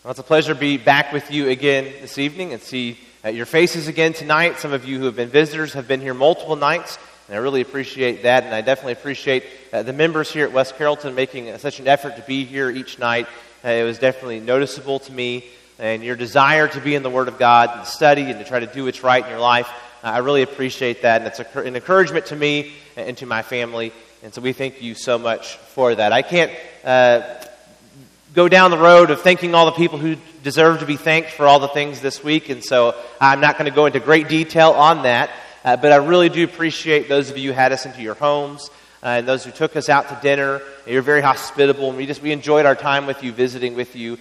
Well, it's a pleasure to be back with you again this evening and see your faces again tonight. Some of you who have been visitors have been here multiple nights, and I really appreciate that. And I definitely appreciate the members here at West Carrollton making such an effort to be here each night. It was definitely noticeable to me, and your desire to be in the Word of God and study and to try to do what's right in your life. I really appreciate that, and it's an encouragement to me and to my family. And so we thank you so much for that. I can't go down the road of thanking all the people who deserve to be thanked for all the things this week, and so I'm not going to go into great detail on that, but I really do appreciate those of you who had us into your homes, and those who took us out to dinner. You're very hospitable, and we enjoyed our time with you, visiting with you,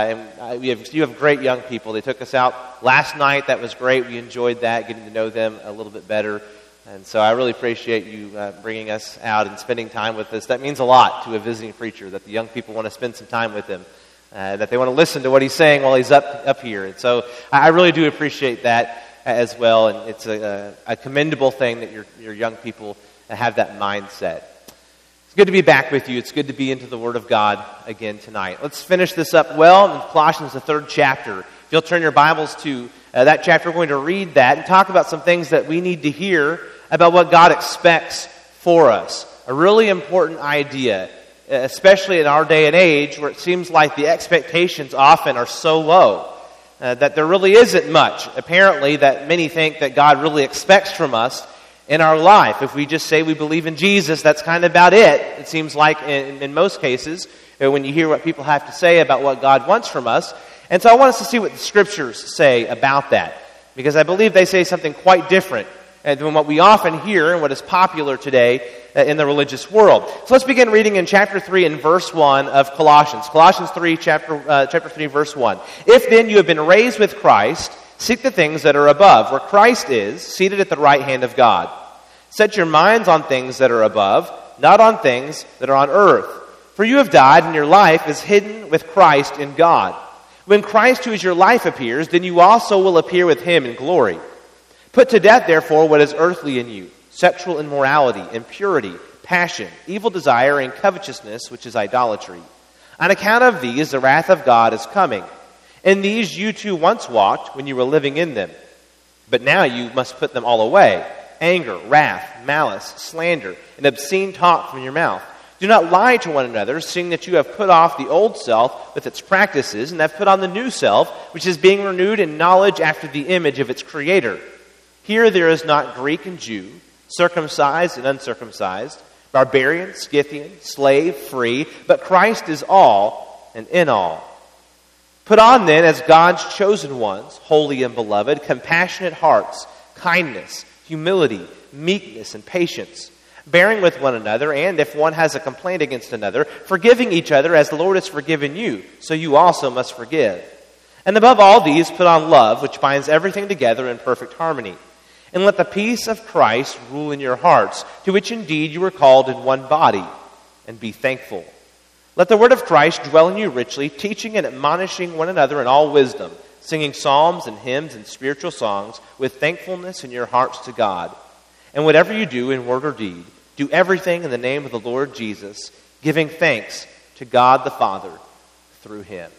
and you have great young people. They took us out last night. That was great. We enjoyed that, getting to know them a little bit better. And so I really appreciate you bringing us out and spending time with us. That means a lot to a visiting preacher, that the young people want to spend some time with him, that they want to listen to what he's saying while he's up here. And so I really do appreciate that as well. And it's a commendable thing that your young people have that mindset. It's good to be back with you. It's good to be into the Word of God again tonight. Let's finish this up well in Colossians, the 3rd chapter. If you'll turn your Bibles to that chapter, we're going to read that and talk about some things that we need to hear about what God expects for us. A really important idea, especially in our day and age where it seems like the expectations often are so low that there really isn't much, apparently, that many think that God really expects from us in our life. If we just say we believe in Jesus, that's kind of about it. It seems like in most cases, when you hear what people have to say about what God wants from us. And so I want us to see what the Scriptures say about that, because I believe they say something quite different than what we often hear and what is popular today in the religious world. So let's begin reading in chapter 3 and verse 1 of Colossians. Colossians 3, chapter 3, verse 1. If then you have been raised with Christ, seek the things that are above, where Christ is, seated at the right hand of God. Set your minds on things that are above, not on things that are on earth. For you have died, and your life is hidden with Christ in God. When Christ, who is your life, appears, then you also will appear with him in glory. Put to death, therefore, what is earthly in you, sexual immorality, impurity, passion, evil desire, and covetousness, which is idolatry. On account of these, the wrath of God is coming. In these you too once walked when you were living in them. But now you must put them all away: anger, wrath, malice, slander, and obscene talk from your mouth. Do not lie to one another, seeing that you have put off the old self with its practices, and have put on the new self, which is being renewed in knowledge after the image of its Creator. Here there is not Greek and Jew, circumcised and uncircumcised, barbarian, Scythian, slave, free, but Christ is all and in all. Put on then, as God's chosen ones, holy and beloved, compassionate hearts, kindness, humility, meekness, and patience, bearing with one another, and if one has a complaint against another, forgiving each other as the Lord has forgiven you, so you also must forgive. And above all these, put on love, which binds everything together in perfect harmony. And let the peace of Christ rule in your hearts, to which indeed you were called in one body, and be thankful. Let the word of Christ dwell in you richly, teaching and admonishing one another in all wisdom, singing psalms and hymns and spiritual songs with thankfulness in your hearts to God. And whatever you do in word or deed, do everything in the name of the Lord Jesus, giving thanks to God the Father through him.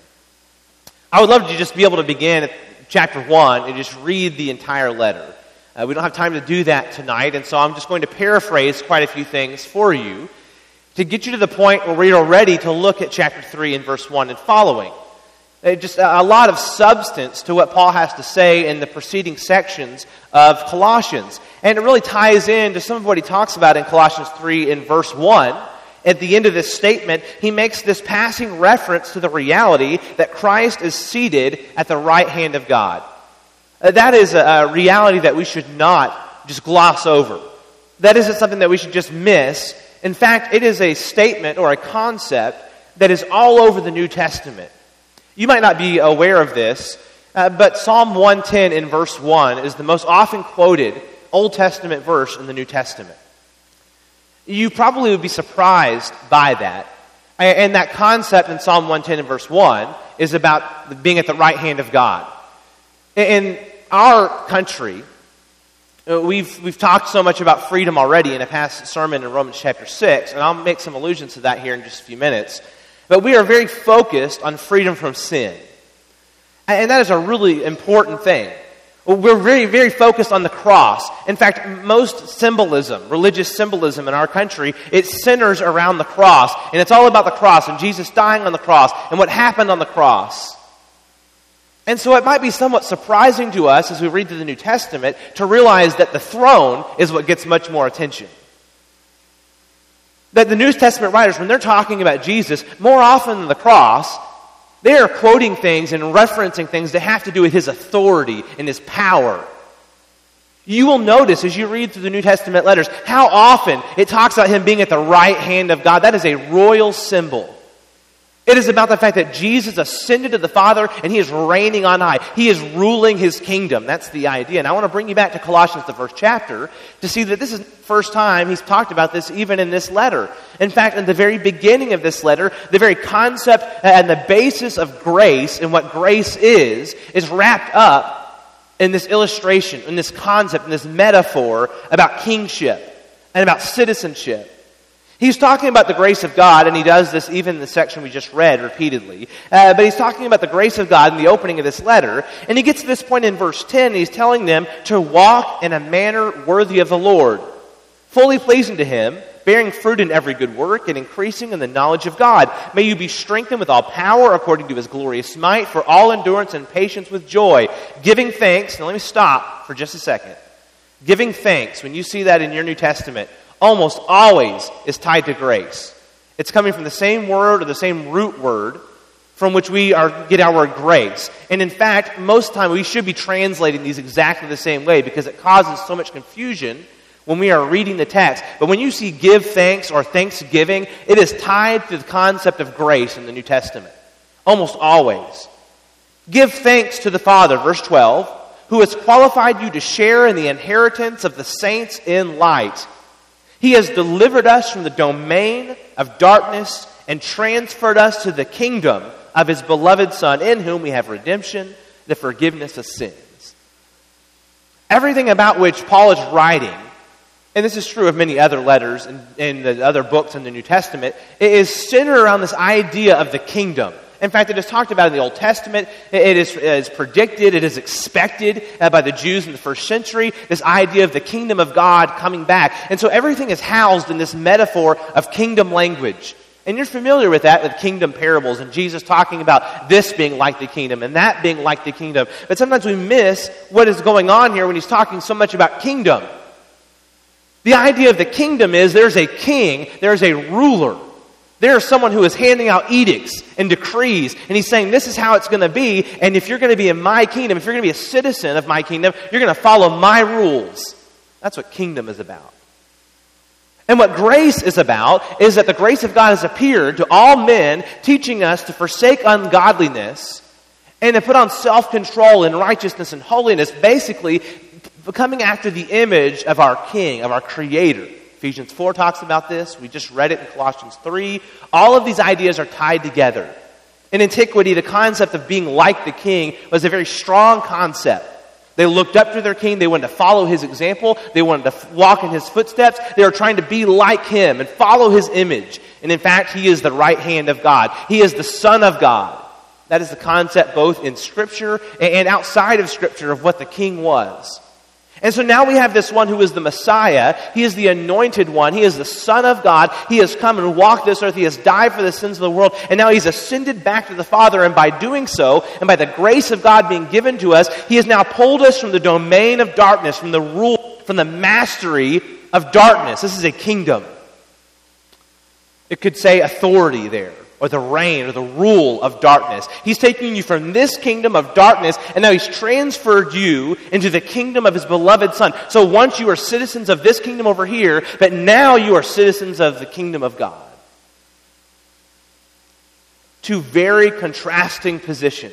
I would love to just be able to begin at chapter 1 and just read the entire letter. We don't have time to do that tonight, and so I'm just going to paraphrase quite a few things for you to get you to the point where we are ready to look at chapter 3 and verse 1 and following. Just a lot of substance to what Paul has to say in the preceding sections of Colossians. And it really ties into some of what he talks about in Colossians 3 in verse 1. At the end of this statement, he makes this passing reference to the reality that Christ is seated at the right hand of God. That is a reality that we should not just gloss over. That isn't something that we should just miss. In fact, it is a statement or a concept that is all over the New Testament. You might not be aware of this, but Psalm 110 in verse 1 is the most often quoted Old Testament verse in the New Testament. You probably would be surprised by that. And that concept in Psalm 110 in verse 1 is about being at the right hand of God. In our country, we've talked so much about freedom already in a past sermon in Romans chapter 6, and I'll make some allusions to that here in just a few minutes. But we are very focused on freedom from sin. And that is a really important thing. We're very, very focused on the cross. In fact, most symbolism, religious symbolism in our country, it centers around the cross. And it's all about the cross and Jesus dying on the cross and what happened on the cross. And so it might be somewhat surprising to us as we read through the New Testament to realize that the throne is what gets much more attention. That the New Testament writers, when they're talking about Jesus, more often than the cross, they are quoting things and referencing things that have to do with his authority and his power. You will notice as you read through the New Testament letters how often it talks about him being at the right hand of God. That is a royal symbol. It is about the fact that Jesus ascended to the Father and he is reigning on high. He is ruling his kingdom. That's the idea. And I want to bring you back to Colossians, the first chapter, to see that this is the first time he's talked about this even in this letter. In fact, in the very beginning of this letter, the very concept and the basis of grace and what grace is wrapped up in this illustration, in this concept, in this metaphor about kingship and about citizenship. He's talking about the grace of God, and he does this even in the section we just read repeatedly. But he's talking about the grace of God in the opening of this letter. And he gets to this point in verse 10, and he's telling them to walk in a manner worthy of the Lord, fully pleasing to him, bearing fruit in every good work, and increasing in the knowledge of God. May you be strengthened with all power according to his glorious might, for all endurance and patience with joy, giving thanks. Now let me stop for just a second. Giving thanks, when you see that in your New Testament, almost always is tied to grace. It's coming from the same word or the same root word from which we get our word grace. And in fact, most of the time we should be translating these exactly the same way because it causes so much confusion when we are reading the text. But when you see give thanks or thanksgiving, it is tied to the concept of grace in the New Testament. Almost always. Give thanks to the Father, verse 12, who has qualified you to share in the inheritance of the saints in light. He has delivered us from the domain of darkness and transferred us to the kingdom of his beloved Son, in whom we have redemption, the forgiveness of sins. Everything about which Paul is writing, and this is true of many other letters and the other books in the New Testament, it is centered around this idea of the kingdom. In fact, it is talked about in the Old Testament. It is predicted, it is expected by the Jews in the first century, this idea of the kingdom of God coming back. And so everything is housed in this metaphor of kingdom language. And you're familiar with that, with kingdom parables, and Jesus talking about this being like the kingdom and that being like the kingdom. But sometimes we miss what is going on here when he's talking so much about kingdom. The idea of the kingdom is there's a king, there's a ruler. There's someone who is handing out edicts and decrees, and he's saying this is how it's going to be, and if you're going to be in my kingdom, if you're going to be a citizen of my kingdom, you're going to follow my rules. That's what kingdom is about. And what grace is about is that the grace of God has appeared to all men, teaching us to forsake ungodliness and to put on self-control and righteousness and holiness, basically becoming after the image of our King, of our Creator. Ephesians 4 talks about this. We just read it in Colossians 3. All of these ideas are tied together. In antiquity, the concept of being like the king was a very strong concept. They looked up to their king. They wanted to follow his example. They wanted to walk in his footsteps. They were trying to be like him and follow his image. And in fact, he is the right hand of God. He is the Son of God. That is the concept both in Scripture and outside of Scripture of what the king was. And so now we have this one who is the Messiah. He is the anointed one. He is the Son of God. He has come and walked this earth. He has died for the sins of the world. And now he's ascended back to the Father. And by doing so, and by the grace of God being given to us, he has now pulled us from the domain of darkness, from the rule, from the mastery of darkness. This is a kingdom. It could say authority there, or the reign, or the rule of darkness. He's taking you from this kingdom of darkness, and now he's transferred you into the kingdom of his beloved Son. So once you are citizens of this kingdom over here, but now you are citizens of the kingdom of God. Two very contrasting positions.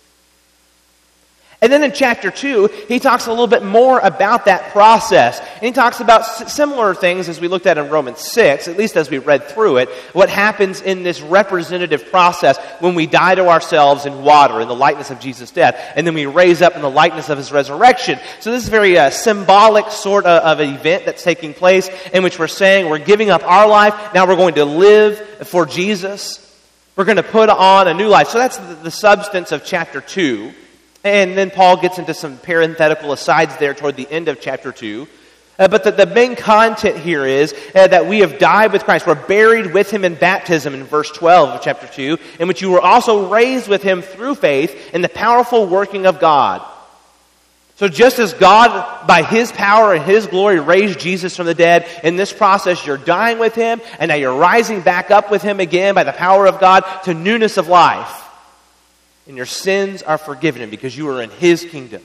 And then in chapter 2, he talks a little bit more about that process. And he talks about similar things as we looked at in Romans 6, at least as we read through it, what happens in this representative process when we die to ourselves in water, in the likeness of Jesus' death, and then we raise up in the likeness of his resurrection. So this is a very symbolic sort of an event that's taking place in which we're saying we're giving up our life, now we're going to live for Jesus. We're going to put on a new life. So that's the substance of chapter 2. And then Paul gets into some parenthetical asides there toward the end of chapter 2. But the main content here is that we have died with Christ. We're buried with him in baptism in verse 12 of chapter 2, in which you were also raised with him through faith in the powerful working of God. So just as God, by his power and his glory, raised Jesus from the dead, in this process you're dying with him, and now you're rising back up with him again by the power of God to newness of life. And your sins are forgiven because you are in his kingdom.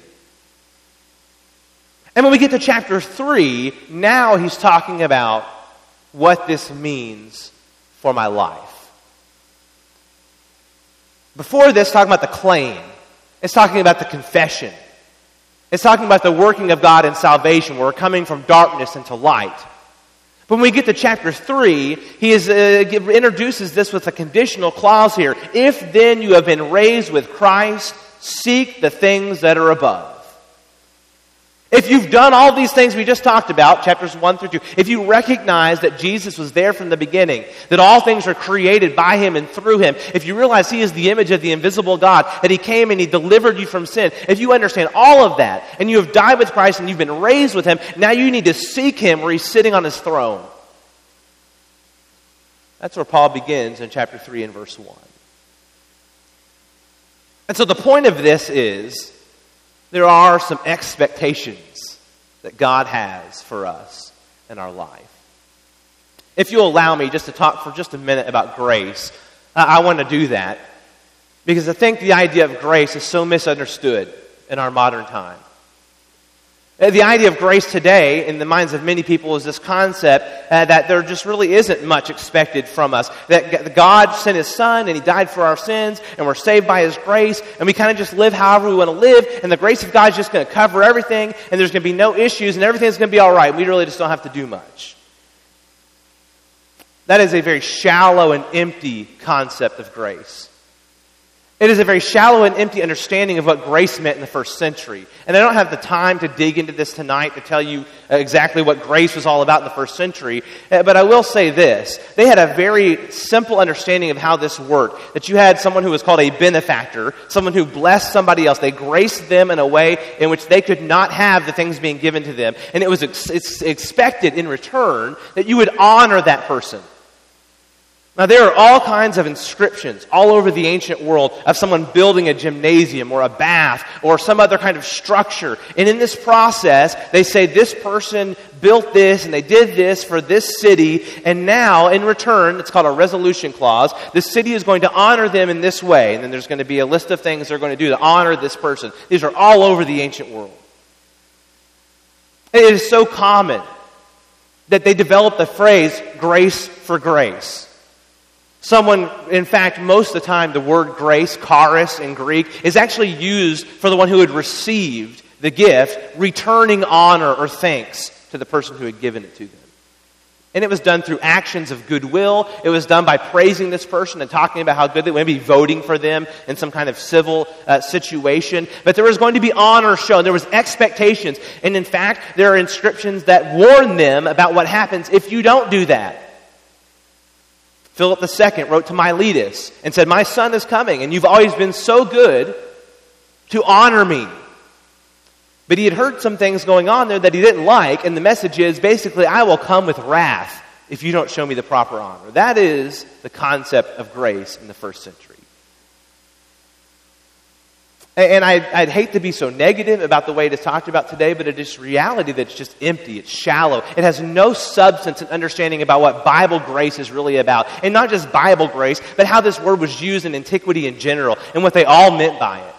And when we get to chapter 3, now he's talking about what this means for my life. Before this, talking about the claim. It's talking about the confession. It's talking about the working of God in salvation, where we're coming from darkness into light. But when we get to chapter 3, he introduces this with a conditional clause here. If then you have been raised with Christ, seek the things that are above. If you've done all these things we just talked about, chapters 1 through 2, if you recognize that Jesus was there from the beginning, that all things are created by him and through him, if you realize he is the image of the invisible God, that he came and he delivered you from sin, if you understand all of that, and you have died with Christ and you've been raised with him, now you need to seek him where he's sitting on his throne. That's where Paul begins in chapter 3 and verse 1. And so the point of this is, there are some expectations that God has for us in our life. If you'll allow me just to talk for just a minute about grace, I want to do that because I think the idea of grace is so misunderstood in our modern time. The idea of grace today in the minds of many people is this concept that there just really isn't much expected from us. That God sent his Son and he died for our sins and we're saved by his grace and we kind of just live however we want to live and the grace of God is just going to cover everything and there's going to be no issues and everything's going to be all right. We really just don't have to do much. That is a very shallow and empty concept of grace. It is a very shallow and empty understanding of what grace meant in the first century. And I don't have the time to dig into this tonight to tell you exactly what grace was all about in the first century. But I will say this. They had a very simple understanding of how this worked. That you had someone who was called a benefactor, someone who blessed somebody else. They graced them in a way in which they could not have the things being given to them. And it was expected in return that you would honor that person. Now, there are all kinds of inscriptions all over the ancient world of someone building a gymnasium or a bath or some other kind of structure. And in this process, they say this person built this and they did this for this city. And now, in return, it's called a resolution clause. The city is going to honor them in this way. And then there's going to be a list of things they're going to do to honor this person. These are all over the ancient world. It is so common that they developed the phrase, grace for grace. Someone, in fact, most of the time, the word grace, charis in Greek, is actually used for the one who had received the gift, returning honor or thanks to the person who had given it to them. And it was done through actions of goodwill. It was done by praising this person and talking about how good they were, maybe voting for them in some kind of civil situation. But there was going to be honor shown. There was expectations. And in fact, there are inscriptions that warn them about what happens if you don't do that. Philip II wrote to Miletus and said, "My son is coming, and you've always been so good to honor me." But he had heard some things going on there that he didn't like, and the message is basically, I will come with wrath if you don't show me the proper honor. That is the concept of grace in the first century. And I'd hate to be so negative about the way it is talked about today, but it is reality that it's just empty, it's shallow. It has no substance and understanding about what Bible grace is really about. And not just Bible grace, but how this word was used in antiquity in general, and what they all meant by it.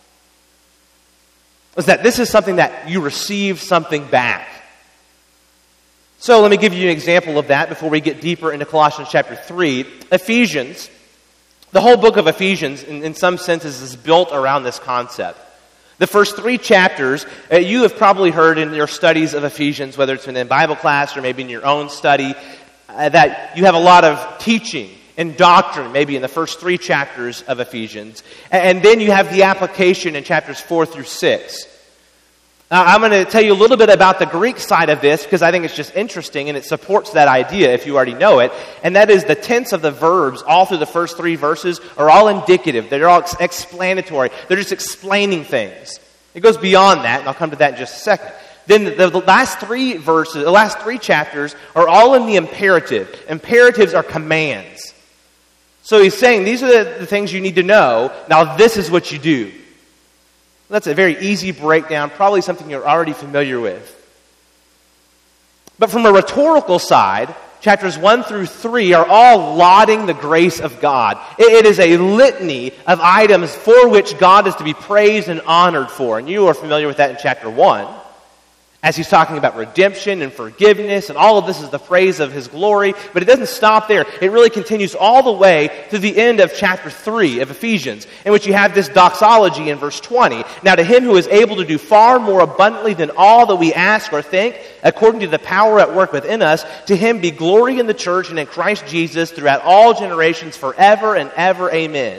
Was that this is something that you receive something back. So let me give you an example of that before we get deeper into Colossians chapter 3. Ephesians. The whole book of Ephesians, in some senses, is built around this concept. The first 3 chapters, you have probably heard in your studies of Ephesians, whether it's been in Bible class or maybe in your own study, that you have a lot of teaching and doctrine, maybe in the first 3 chapters of Ephesians. And then you have the application in chapters 4 through 6. Now, I'm going to tell you a little bit about the Greek side of this because I think it's just interesting and it supports that idea if you already know it. And that is the tense of the verbs all through the first 3 verses are all indicative. They're all explanatory. They're just explaining things. It goes beyond that, and I'll come to that in just a second. Then the last 3 verses, the last 3 chapters are all in the imperative. Imperatives are commands. So he's saying these are the things you need to know. Now this is what you do. That's a very easy breakdown, probably something you're already familiar with. But from a rhetorical side, chapters 1 through 3 are all lauding the grace of God. It is a litany of items for which God is to be praised and honored for. And you are familiar with that in chapter 1. As he's talking about redemption and forgiveness, and all of this is the praise of his glory. But it doesn't stop there. It really continues all the way to the end of chapter 3 of Ephesians, in which you have this doxology in verse 20. Now to him who is able to do far more abundantly than all that we ask or think, according to the power at work within us, to him be glory in the church and in Christ Jesus throughout all generations forever and ever. Amen.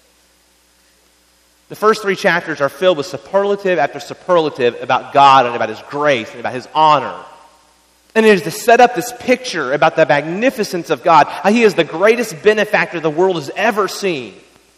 The first 3 chapters are filled with superlative after superlative about God and about his grace and about his honor. And it is to set up this picture about the magnificence of God, how he is the greatest benefactor the world has ever seen.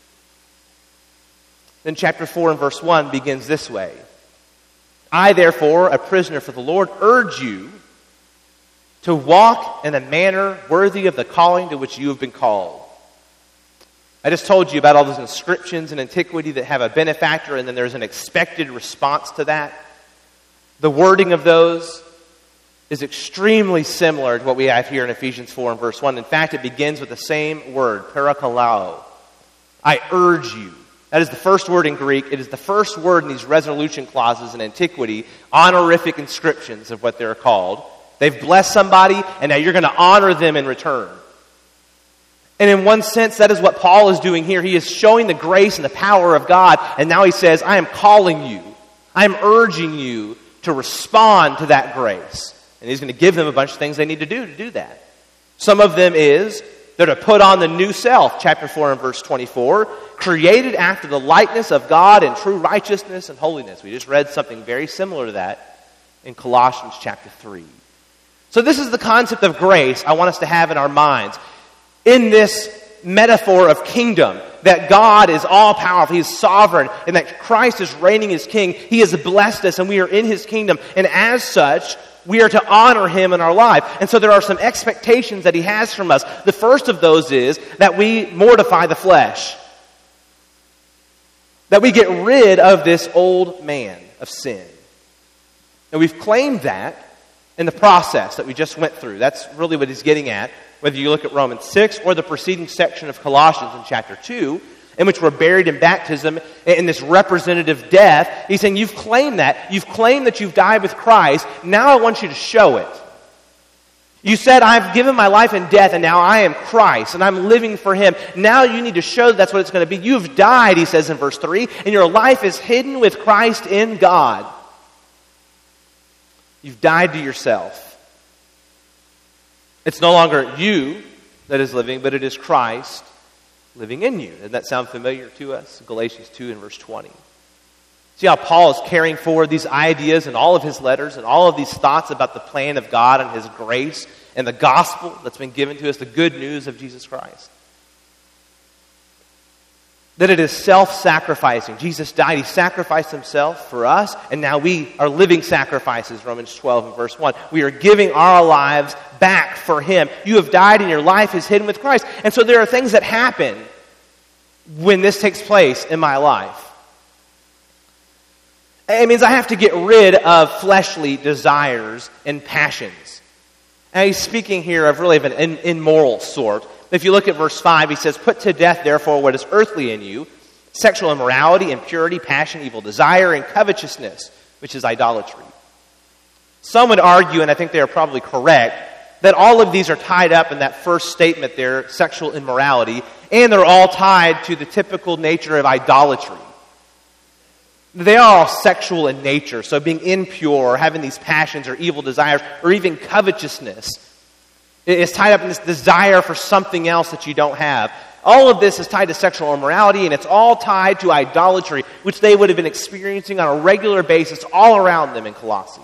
Then chapter 4 and verse 1 begins this way. I, therefore, a prisoner for the Lord, urge you to walk in a manner worthy of the calling to which you have been called. I just told you about all those inscriptions in antiquity that have a benefactor, and then there's an expected response to that. The wording of those is extremely similar to what we have here in Ephesians 4 and verse 1. In fact, it begins with the same word, parakalao. I urge you. That is the first word in Greek. It is the first word in these resolution clauses in antiquity, honorific inscriptions of what they're called. They've blessed somebody, and now you're going to honor them in return. And in one sense, that is what Paul is doing here. He is showing the grace and the power of God. And now he says, I am calling you. I am urging you to respond to that grace. And he's going to give them a bunch of things they need to do that. Some of them is, they're to put on the new self, chapter 4 and verse 24, created after the likeness of God in true righteousness and holiness. We just read something very similar to that in Colossians chapter 3. So this is the concept of grace I want us to have in our minds. In this metaphor of kingdom, that God is all-powerful, He is sovereign, and that Christ is reigning as King. He has blessed us, and we are in His kingdom. And as such, we are to honor Him in our life. And so there are some expectations that He has from us. The first of those is that we mortify the flesh. That we get rid of this old man of sin. And we've claimed that in the process that we just went through. That's really what He's getting at. Whether you look at Romans 6 or the preceding section of Colossians in chapter 2, in which we're buried in baptism in this representative death, he's saying, you've claimed that. You've claimed that you've died with Christ. Now I want you to show it. You said, I've given my life in death, and now I am Christ, and I'm living for Him. Now you need to show that that's what it's going to be. You've died, he says in verse 3, and your life is hidden with Christ in God. You've died to yourself. It's no longer you that is living, but it is Christ living in you. Doesn't that sound familiar to us? Galatians 2 and verse 20. See how Paul is carrying forward these ideas in all of his letters and all of these thoughts about the plan of God and His grace and the gospel that's been given to us, the good news of Jesus Christ. That it is self-sacrificing. Jesus died, He sacrificed Himself for us, and now we are living sacrifices, Romans 12 and verse 1. We are giving our lives back for Him. You have died and your life is hidden with Christ. And so there are things that happen when this takes place in my life. It means I have to get rid of fleshly desires and passions. And he's speaking here of really of an immoral sort. If you look at verse 5, he says, put to death, therefore, what is earthly in you, sexual immorality, impurity, passion, evil desire, and covetousness, which is idolatry. Some would argue, and I think they are probably correct, that all of these are tied up in that first statement there, sexual immorality, and they're all tied to the typical nature of idolatry. They are all sexual in nature, so being impure or having these passions or evil desires or even covetousness is tied up in this desire for something else that you don't have. All of this is tied to sexual immorality, and it's all tied to idolatry, which they would have been experiencing on a regular basis all around them in Colossae.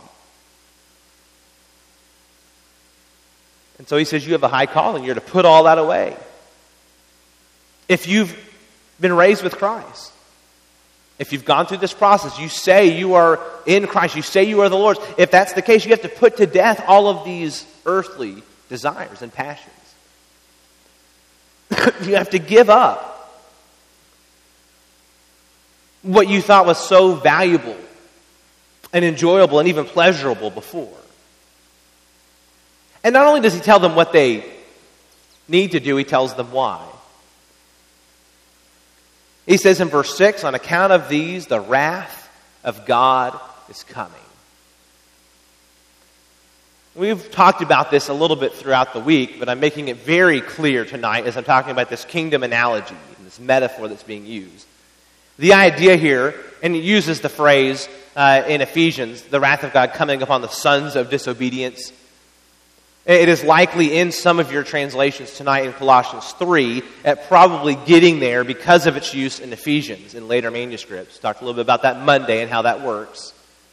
And so he says, you have a high calling. You're to put all that away. If you've been raised with Christ, if you've gone through this process, you say you are in Christ, you say you are the Lord's. If that's the case, you have to put to death all of these earthly desires and passions. You have to give up what you thought was so valuable and enjoyable and even pleasurable before. And not only does he tell them what they need to do, he tells them why. He says in verse 6, on account of these, the wrath of God is coming. We've talked about this a little bit throughout the week, but I'm making it very clear tonight as I'm talking about this kingdom analogy, this metaphor that's being used. The idea here, and it uses the phrase in Ephesians, the wrath of God coming upon the sons of disobedience. It is likely in some of your translations tonight in Colossians 3, at probably getting there because of its use in Ephesians in later manuscripts. Talked a little bit about that Monday and how that works.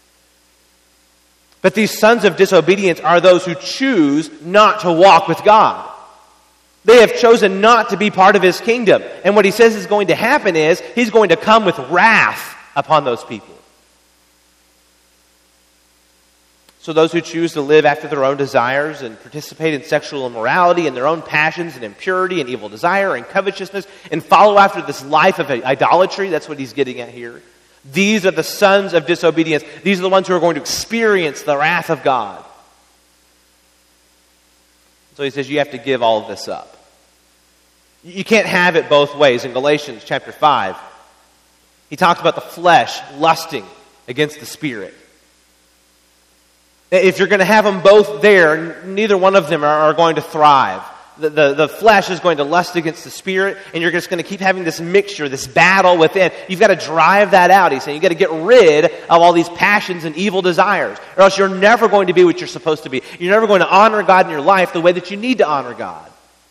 But these sons of disobedience are those who choose not to walk with God. They have chosen not to be part of His kingdom. And what He says is going to happen is He's going to come with wrath upon those people. So those who choose to live after their own desires and participate in sexual immorality and their own passions and impurity and evil desire and covetousness and follow after this life of idolatry, that's what he's getting at here. These are the sons of disobedience. These are the ones who are going to experience the wrath of God. So he says you have to give all of this up. You can't have it both ways. In Galatians chapter 5, he talks about the flesh lusting against the spirit. If you're going to have them both there, neither one of them are going to thrive. The flesh is going to lust against the spirit, and you're just going to keep having this mixture, this battle within. You've got to drive that out, he's saying. You've got to get rid of all these passions and evil desires, or else you're never going to be what you're supposed to be. You're never going to honor God in your life the way that you need to honor God.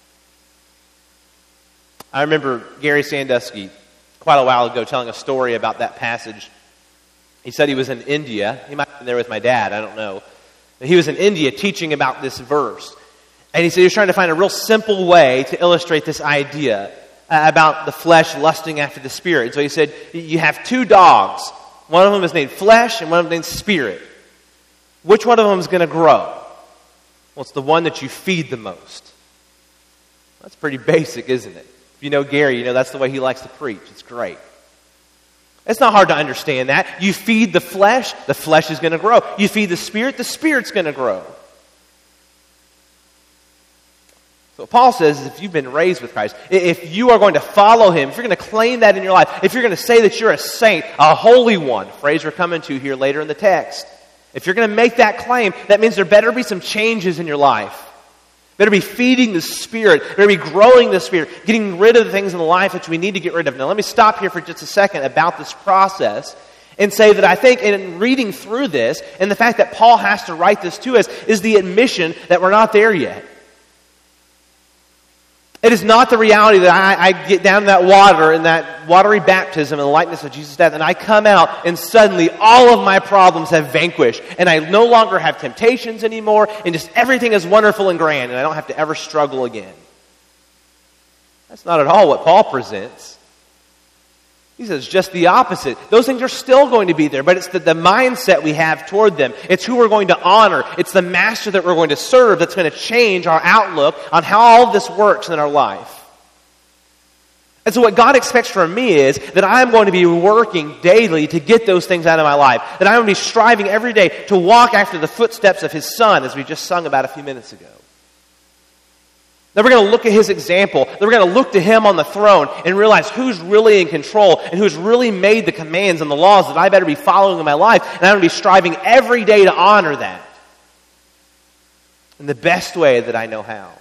I remember Gary Sandusky quite a while ago telling a story about that passage. He said he was in India. He might have been there with my dad, I don't know. But he was in India teaching about this verse. And he said he was trying to find a real simple way to illustrate this idea about the flesh lusting after the spirit. And so he said, you have two dogs. One of them is named Flesh and one of them is named Spirit. Which one of them is going to grow? Well, it's the one that you feed the most. That's pretty basic, isn't it? If you know Gary, you know that's the way he likes to preach. It's great. It's not hard to understand that. You feed the flesh is going to grow. You feed the spirit's going to grow. So Paul says if you've been raised with Christ, if you are going to follow Him, if you're going to claim that in your life, if you're going to say that you're a saint, a holy one, phrase we're coming to here later in the text, if you're going to make that claim, that means there better be some changes in your life. Better be feeding the Spirit. Better be growing the Spirit. Getting rid of the things in the life that we need to get rid of. Now let me stop here for just a second about this process and say that I think in reading through this and the fact that Paul has to write this to us is the admission that we're not there yet. It is not the reality that I get down in that water, in that watery baptism in the likeness of Jesus' death, and I come out and suddenly all of my problems have vanquished, and I no longer have temptations anymore, and just everything is wonderful and grand, and I don't have to ever struggle again. That's not at all what Paul presents. He says just the opposite. Those things are still going to be there, but it's the mindset we have toward them. It's who we're going to honor. It's the master that we're going to serve that's going to change our outlook on how all of this works in our life. And so what God expects from me is that I'm going to be working daily to get those things out of my life. That I'm going to be striving every day to walk after the footsteps of His Son, as we just sung about a few minutes ago. That we're going to look at His example, that we're going to look to Him on the throne and realize who's really in control and who's really made the commands and the laws that I better be following in my life, and I'm going to be striving every day to honor that in the best way that I know how.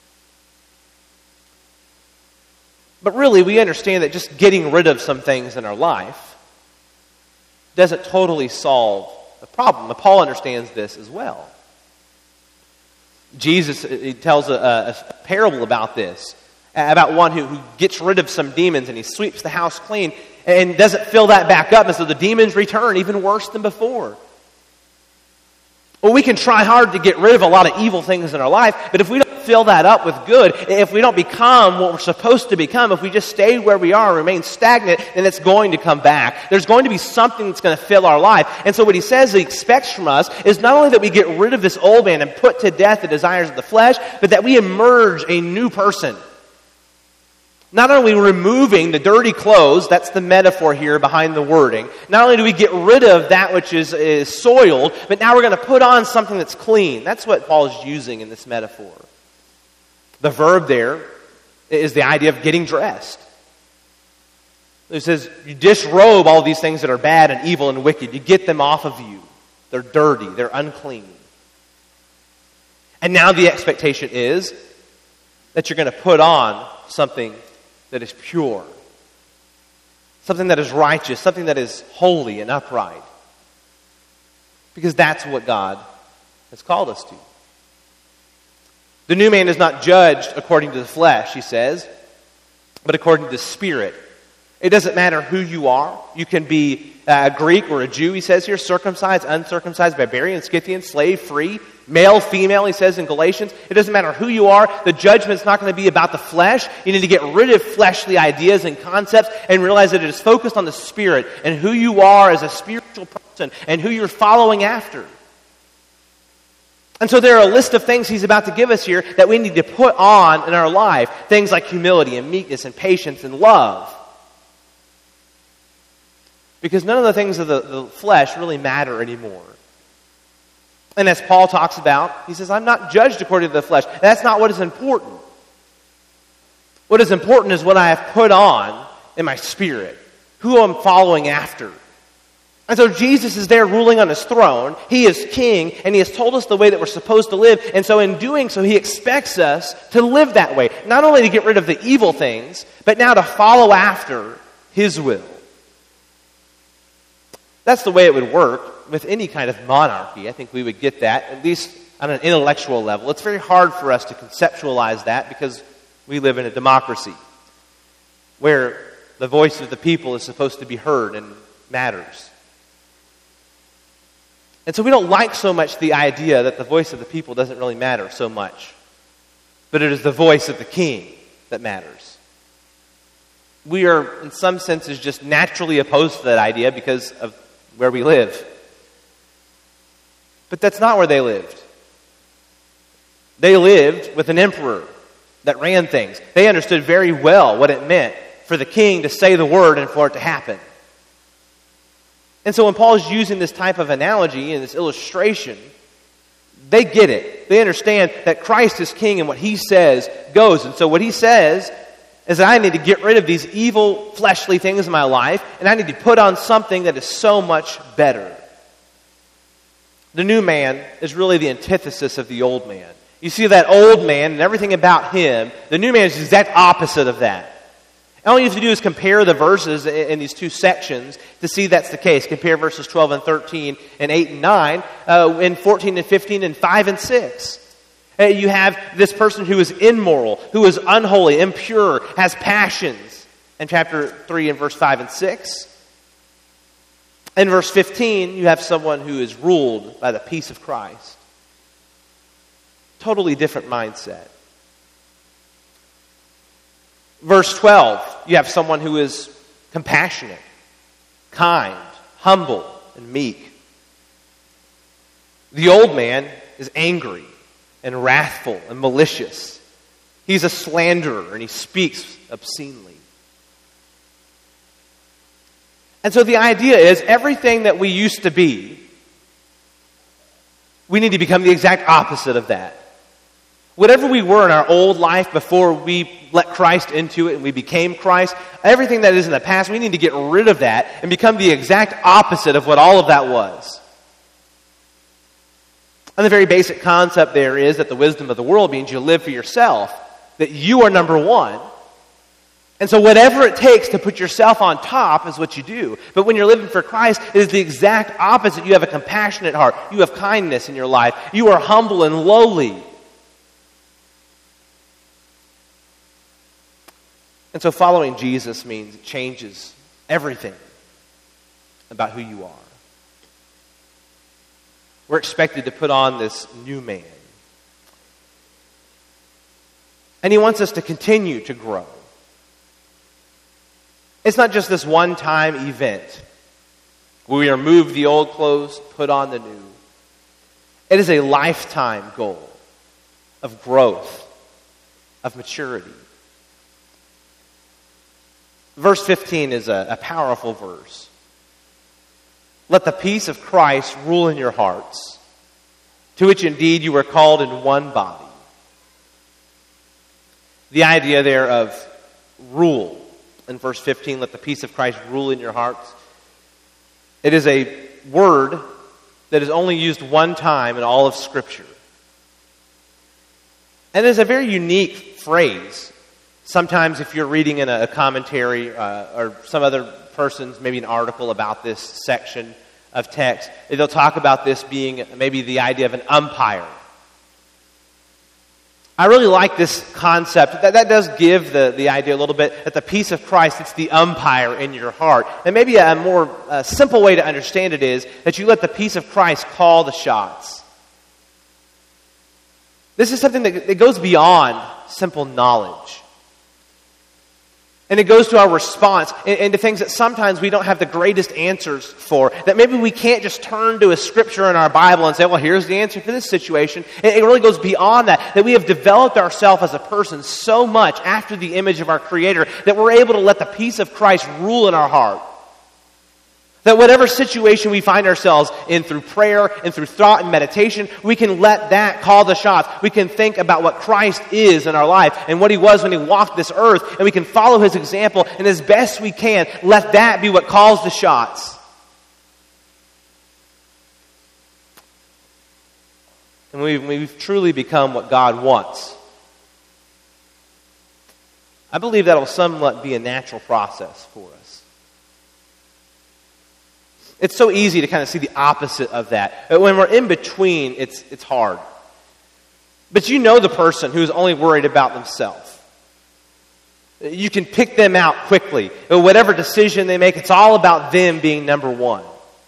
But really, we understand that just getting rid of some things in our life doesn't totally solve the problem. And Paul understands this as well. Jesus, he tells a parable about this. about one who gets rid of some demons and he sweeps the house clean and doesn't fill that back up, and so the demons return even worse than before. Well, we can try hard to get rid of a lot of evil things in our life, but if we don't fill that up with good, if we don't become what we're supposed to become, if we just stay where we are and remain stagnant, then it's going to come back. There's going to be something that's going to fill our life. And so what he says he expects from us is not only that we get rid of this old man and put to death the desires of the flesh, but that we emerge a new person. Not only removing the dirty clothes, that's the metaphor here behind the wording. Not only do we get rid of that which is soiled, but now we're going to put on something that's clean. That's what Paul is using in this metaphor. The verb there is the idea of getting dressed. It says you disrobe all these things that are bad and evil and wicked. You get them off of you. They're dirty. They're unclean. And now the expectation is that you're going to put on something that is pure, something that is righteous, something that is holy and upright. Because that's what God has called us to. The new man is not judged according to the flesh, he says, but according to the Spirit. It doesn't matter who you are. You can be a Greek or a Jew, he says here, circumcised, uncircumcised, barbarian, Scythian, slave, free, male, female, he says in Galatians. It doesn't matter who you are. The judgment's not going to be about the flesh. You need to get rid of fleshly ideas and concepts and realize that it is focused on the Spirit and who you are as a spiritual person and who you're following after. And so there are a list of things he's about to give us here that we need to put on in our life. Things like humility and meekness and patience and love. Because none of the things of the flesh really matter anymore. And as Paul talks about, he says, I'm not judged according to the flesh. That's not what is important. What is important is what I have put on in my spirit. Who I'm following after. And so Jesus is there ruling on his throne. He is king, and he has told us the way that we're supposed to live. And so in doing so, he expects us to live that way. Not only to get rid of the evil things, but now to follow after his will. That's the way it would work with any kind of monarchy. I think we would get that, at least on an intellectual level. It's very hard for us to conceptualize that because we live in a democracy where the voice of the people is supposed to be heard and matters. And so we don't like so much the idea that the voice of the people doesn't really matter so much. But it is the voice of the king that matters. We are, in some senses, just naturally opposed to that idea because of where we live. But that's not where they lived. They lived with an emperor that ran things. They understood very well what it meant for the king to say the word and for it to happen. And so when Paul is using this type of analogy and this illustration, they get it. They understand that Christ is king and what he says goes. And so what he says is that I need to get rid of these evil fleshly things in my life, and I need to put on something that is so much better. The new man is really the antithesis of the old man. You see that old man and everything about him, the new man is the exact opposite of that. All you have to do is compare the verses in these two sections to see that's the case. Compare verses 12 and 13 and 8 and 9, and 14 and 15 and 5 and 6. You have this person who is immoral, who is unholy, impure, has passions in chapter 3 and verse 5 and 6. In verse 15, you have someone who is ruled by the peace of Christ. Totally different mindset. Verse 12, you have someone who is compassionate, kind, humble, and meek. The old man is angry and wrathful and malicious. He's a slanderer and he speaks obscenely. And so the idea is everything that we used to be, we need to become the exact opposite of that. Whatever we were in our old life before we let Christ into it and we became Christ, everything that is in the past, we need to get rid of that and become the exact opposite of what all of that was. And the very basic concept there is that the wisdom of the world means you live for yourself, that you are number one. And so whatever it takes to put yourself on top is what you do. But when you're living for Christ, it is the exact opposite. You have a compassionate heart. You have kindness in your life. You are humble and lowly. And so following Jesus means it changes everything about who you are. We're expected to put on this new man. And he wants us to continue to grow. It's not just this one-time event where we remove the old clothes, put on the new. It is a lifetime goal of growth, of maturity. Verse 15 is a powerful verse. Let the peace of Christ rule in your hearts, to which indeed you were called in one body. The idea there of rule in verse 15, let the peace of Christ rule in your hearts. It is a word that is only used one time in all of Scripture. And it is a very unique phrase. Sometimes if you're reading in a commentary or some other person's, maybe an article about this section of text, they'll talk about this being maybe the idea of an umpire. I really like this concept. That does give the idea a little bit that the peace of Christ, it's the umpire in your heart. And maybe a more simple way to understand it is that you let the peace of Christ call the shots. This is something that goes beyond simple knowledge. And it goes to our response and to things that sometimes we don't have the greatest answers for. That maybe we can't just turn to a scripture in our Bible and say, well, here's the answer for this situation. It really goes beyond that. That we have developed ourselves as a person so much after the image of our Creator that we're able to let the peace of Christ rule in our heart. That whatever situation we find ourselves in through prayer and through thought and meditation, we can let that call the shots. We can think about what Christ is in our life and what He was when He walked this earth, and we can follow His example, and as best we can, let that be what calls the shots. And we've truly become what God wants. I believe that will somewhat be a natural process for us. It's so easy to kind of see the opposite of that. When we're in between, it's hard. But you know the person who's only worried about themselves. You can pick them out quickly. Whatever decision they make, it's all about them being number one.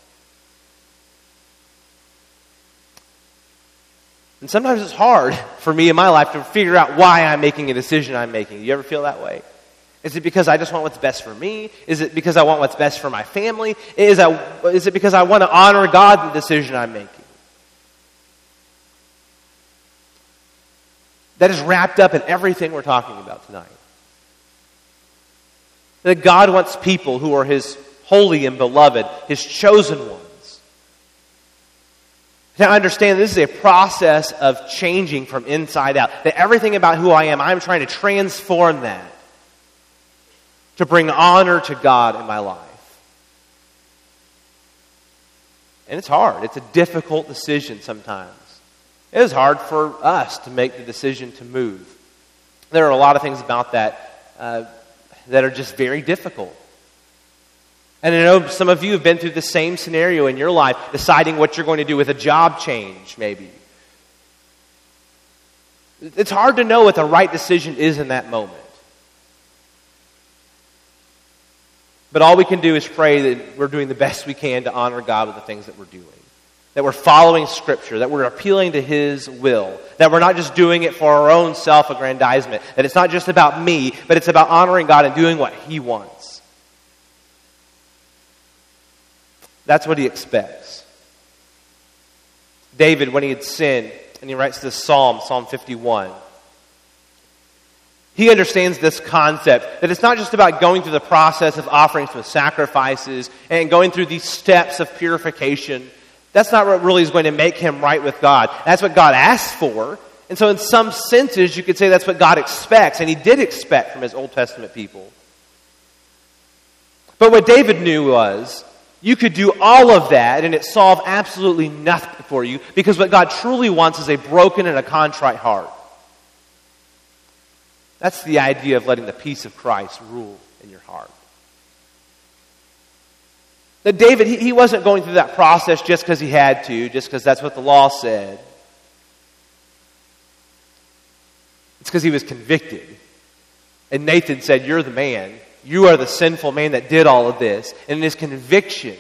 And sometimes it's hard for me in my life to figure out why I'm making a decision I'm making. You ever feel that way? Is it because I just want what's best for me? Is it because I want what's best for my family? Is it because I want to honor God in the decision I'm making? That is wrapped up in everything we're talking about tonight. That God wants people who are His holy and beloved, His chosen ones. Now understand this is a process of changing from inside out. That everything about who I am, I'm trying to transform that to bring honor to God in my life. And it's hard. It's a difficult decision sometimes. It is hard for us to make the decision to move. There are a lot of things about that that are just very difficult. And I know some of you have been through the same scenario in your life, deciding what you're going to do with a job change, maybe. It's hard to know what the right decision is in that moment. But all we can do is pray that we're doing the best we can to honor God with the things that we're doing. That we're following Scripture, that we're appealing to His will, that we're not just doing it for our own self-aggrandizement, that it's not just about me, but it's about honoring God and doing what He wants. That's what He expects. David, when he had sinned, and he writes this Psalm 51, he understands this concept, that it's not just about going through the process of offering some sacrifices and going through these steps of purification. That's not what really is going to make him right with God. That's what God asks for. And so in some senses, you could say that's what God expects, and He did expect from His Old Testament people. But what David knew was, you could do all of that, and it solved absolutely nothing for you, because what God truly wants is a broken and a contrite heart. That's the idea of letting the peace of Christ rule in your heart. That David, he wasn't going through that process just because he had to, just because that's what the law said. It's because he was convicted. And Nathan said, "You're the man. You are the sinful man that did all of this." And in his conviction,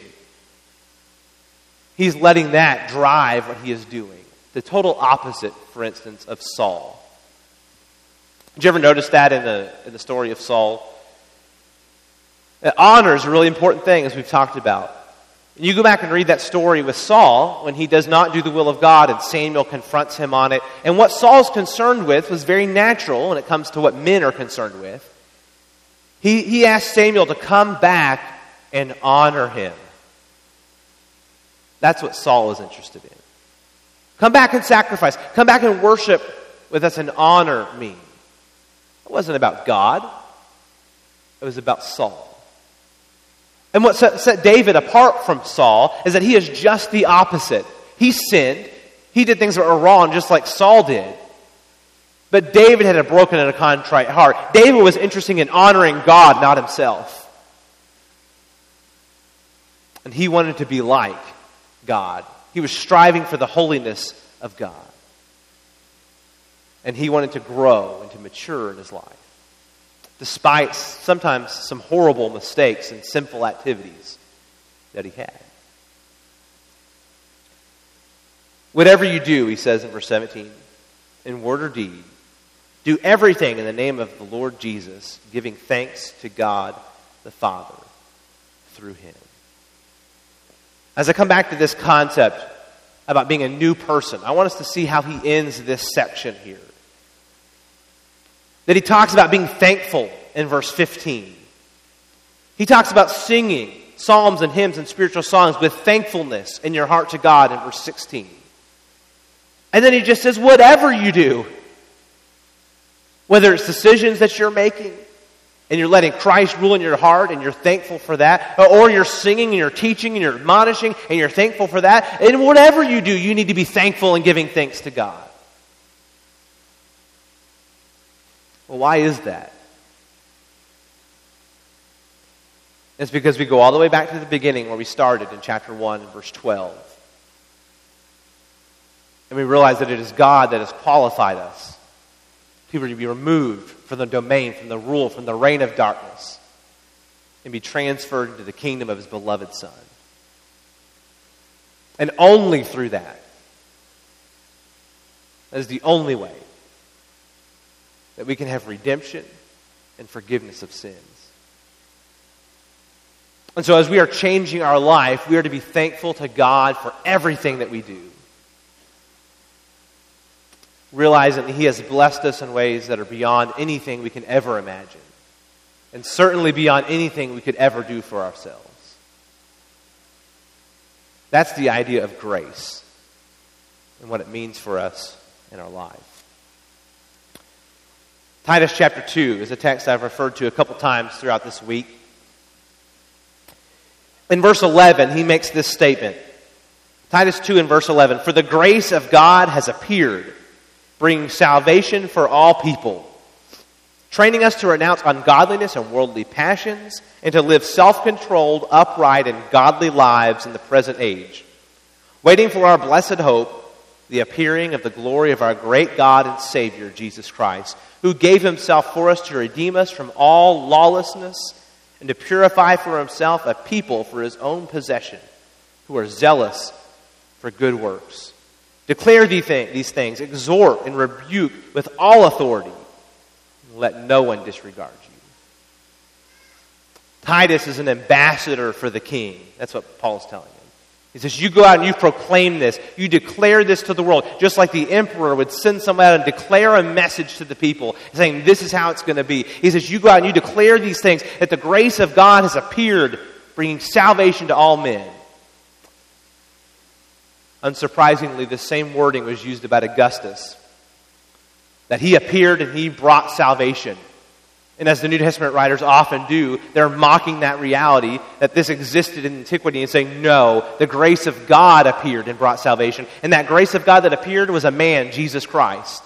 he's letting that drive what he is doing. The total opposite, for instance, of Saul. Did you ever notice that in the story of Saul? That honor is a really important thing, as we've talked about. And you go back and read that story with Saul when he does not do the will of God and Samuel confronts him on it. And what Saul's concerned with was very natural when it comes to what men are concerned with. He asked Samuel to come back and honor him. That's what Saul is interested in. Come back and sacrifice. Come back and worship with us and honor me. It wasn't about God. It was about Saul. And what set David apart from Saul is that he is just the opposite. He sinned. He did things that were wrong just like Saul did. But David had a broken and a contrite heart. David was interested in honoring God, not himself. And he wanted to be like God. He was striving for the holiness of God. And he wanted to grow and to mature in his life, despite sometimes some horrible mistakes and sinful activities that he had. Whatever you do, he says in verse 17, in word or deed, do everything in the name of the Lord Jesus, giving thanks to God the Father through him. As I come back to this concept about being a new person, I want us to see how he ends this section here. That he talks about being thankful in verse 15. He talks about singing psalms and hymns and spiritual songs with thankfulness in your heart to God in verse 16. And then he just says, whatever you do, whether it's decisions that you're making and you're letting Christ rule in your heart and you're thankful for that, or you're singing and you're teaching and you're admonishing and you're thankful for that, and whatever you do, you need to be thankful and giving thanks to God. Well, why is that? It's because we go all the way back to the beginning where we started in chapter 1 and verse 12. And we realize that it is God that has qualified us. People are to be removed from the domain, from the rule, from the reign of darkness, and be transferred into the kingdom of his beloved Son. And only through that is the only way that we can have redemption and forgiveness of sins. And so as we are changing our life, we are to be thankful to God for everything that we do. Realizing that he has blessed us in ways that are beyond anything we can ever imagine. And certainly beyond anything we could ever do for ourselves. That's the idea of grace and what it means for us in our life. Titus chapter 2 is a text I've referred to a couple times throughout this week. In verse 11, he makes this statement. Titus 2 in verse 11, for the grace of God has appeared, bringing salvation for all people, training us to renounce ungodliness and worldly passions, and to live self-controlled, upright, and godly lives in the present age, waiting for our blessed hope, the appearing of the glory of our great God and Savior, Jesus Christ, who gave himself for us to redeem us from all lawlessness and to purify for himself a people for his own possession, who are zealous for good works. Declare these things, exhort and rebuke with all authority, and let no one disregard you. Titus is an ambassador for the king. That's what Paul's telling him. He says, you go out and you proclaim this. You declare this to the world. Just like the emperor would send someone out and declare a message to the people, saying this is how it's going to be. He says, you go out and you declare these things, that the grace of God has appeared, bringing salvation to all men. Unsurprisingly, the same wording was used about Augustus. That he appeared and he brought salvation. And as the New Testament writers often do, they're mocking that reality that this existed in antiquity and saying, no, the grace of God appeared and brought salvation. And that grace of God that appeared was a man, Jesus Christ.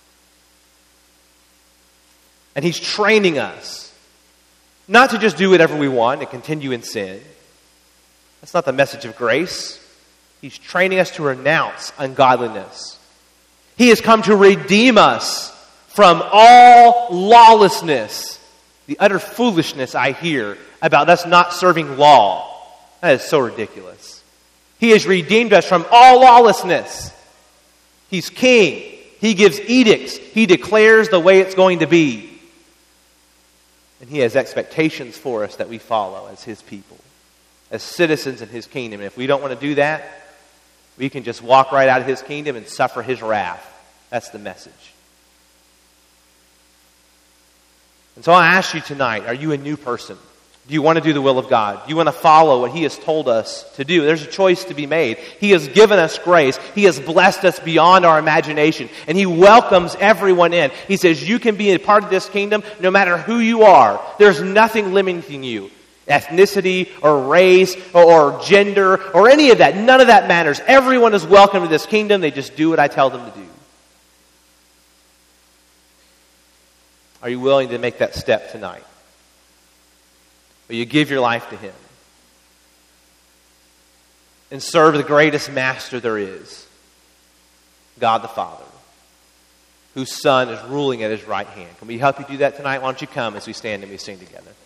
And he's training us not to just do whatever we want and continue in sin. That's not the message of grace. He's training us to renounce ungodliness. He has come to redeem us from all lawlessness. The utter foolishness I hear about us not serving law. That is so ridiculous. He has redeemed us from all lawlessness. He's king. He gives edicts. He declares the way it's going to be. And He has expectations for us that we follow as His people, as citizens in His kingdom. And if we don't want to do that, we can just walk right out of His kingdom and suffer His wrath. That's the message. And so I ask you tonight, are you a new person? Do you want to do the will of God? Do you want to follow what He has told us to do? There's a choice to be made. He has given us grace. He has blessed us beyond our imagination. And He welcomes everyone in. He says, you can be a part of this kingdom no matter who you are. There's nothing limiting you. Ethnicity or race or gender or any of that. None of that matters. Everyone is welcome to this kingdom. They just do what I tell them to do. Are you willing to make that step tonight? Will you give your life to Him and serve the greatest master there is, God the Father, whose Son is ruling at His right hand? Can we help you do that tonight? Why don't you come as we stand and we sing together?